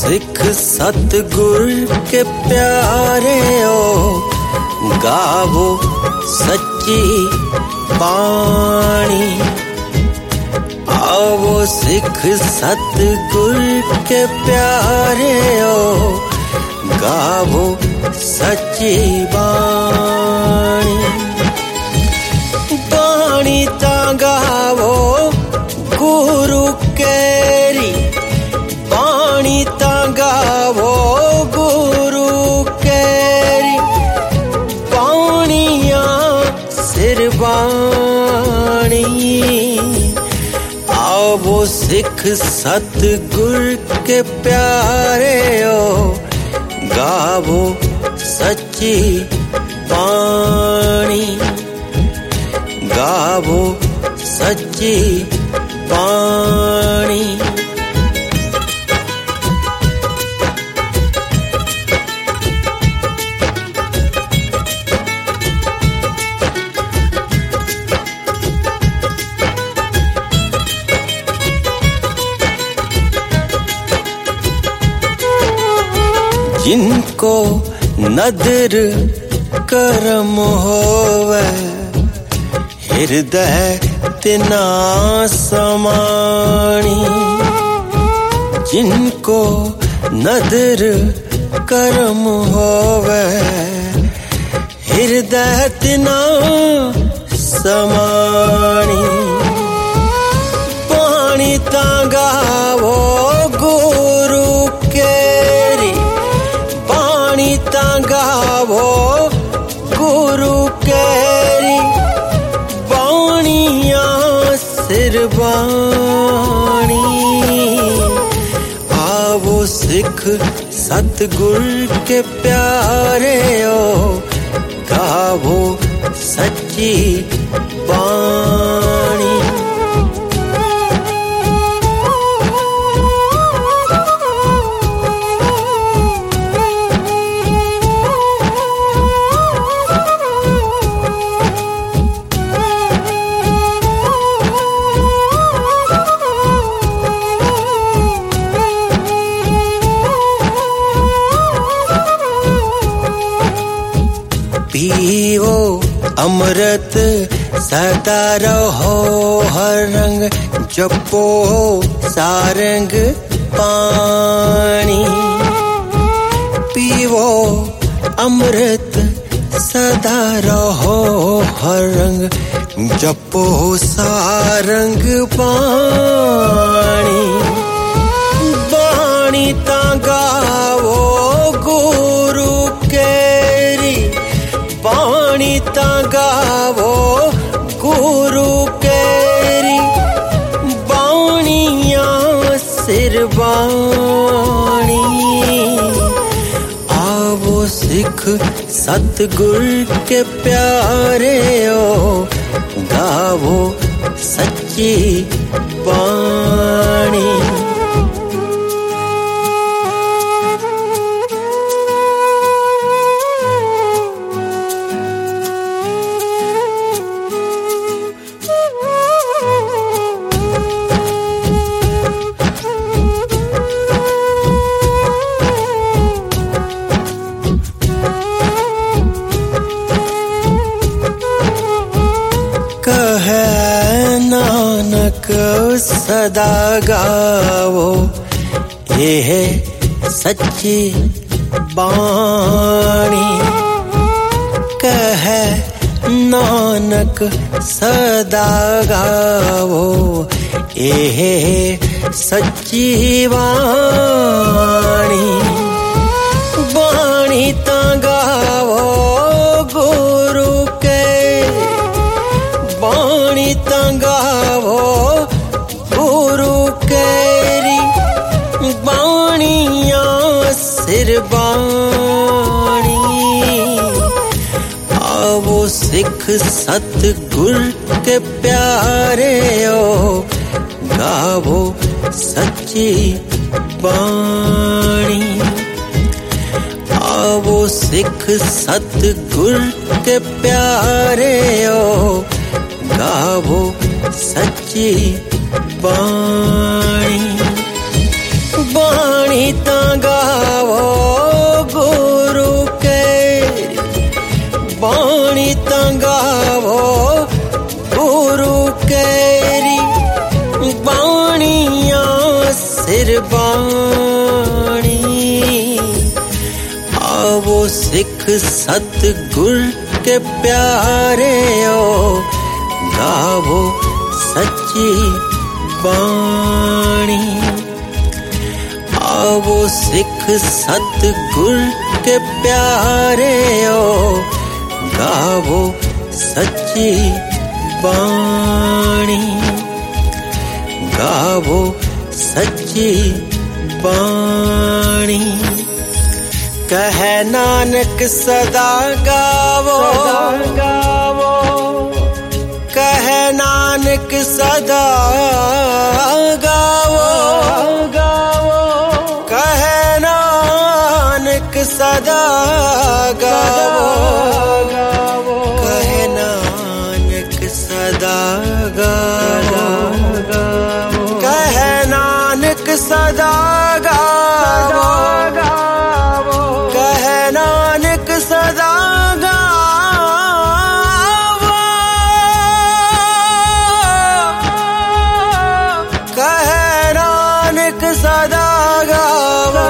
सिख सतगुर के प्यारे ओ, गावो सच्ची बाणी। आवो सिख सतगुर के प्यारे ओ, गावो सच्ची बाणी। बाणी ता गावो गुरु केरी, बाणी ता गावो गुरु केरी। बाणिया सिर बाणी, आवो सिख सतगुर के प्यारे ओ, गावो सच्ची बाणी। गावो सच्ची बाणी। जिनको नदर करम होवे, हृदय तिना समाणी। जिनको नदर करम होवे, हृदय तिना समाणी। बाणी ता गावो गुरु केरी, बाणी ता गावो गुरु केरी। बाणिया सिर बाणी, आवो सिख सतगुर के प्यारे ओ, गावो सच्ची बाणी। पीवो अमृत सदा रहो हर रंग, जपो सारंग पानी। पीवो अमृत सदा रहो हर रंग, जपो सारंग पानी। बाणी ता गावो गुरु केरी, बाणी ता गावो गुरु केरी। बाणिया सिर बाणी, आवो सिख सतगुर के प्यारे ओ, गावो सच्ची बाणी। नानक सदा गावो ये है सच्ची बाणी। कहे नानक सदा गावो ये है सच्ची बाणी। बाणी ता गावो गुरु के, बाणी ता गावो गुरु केरी। बाणिया सिर बाणी, आवो सिख सतगुर के प्यारे ओ, गावो सच्ची बाणी। आवो सिख सतगुर के प्यारे ओ, गावो सच्ची बाणी। बाणी गावो गुरु केरी, बाणी गावो गुरु केरी, बाणिया सिर बाणी। आवो सिख सतगुर के प्यारे ओ, गावो सच्ची बाणी। आवो सिख सतगुर के प्यारे ओ, गावो सच्ची बाणी, गावो सच्ची बाणी। कहे नानक सदा गावो, गावो, कहे नानक सदा गावो, गावो, कहे नानक सदा गावो, गावो, कहे नानक सदा गावो, गावो, कहे नानक सदा गावो, गावो, कहे नानक सदा गावो, कहे नानक सदा गावो,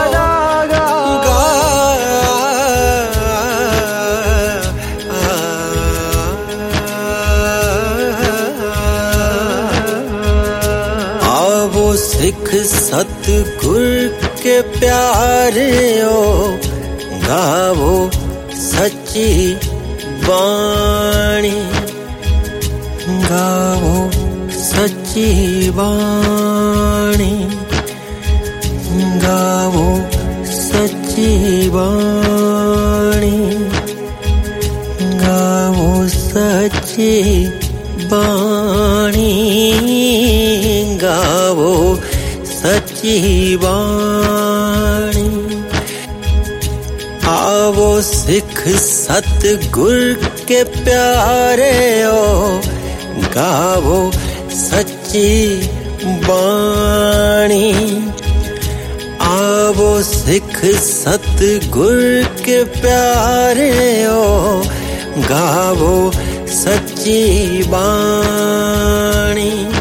आवो सिख सतगुर के प्यारे ओ, गावो सच्ची बाणी, गावो सच्ची बाणी, गावो सच्ची बाणी, गावो सच्ची बाणी, गावो सच्ची बाणी। आवो सिख सतगुर के प्यारे ओ, गावो सच्ची बाणी। आवो सिख सतगुर के प्यारे ओ, गावो सच्ची बाणी।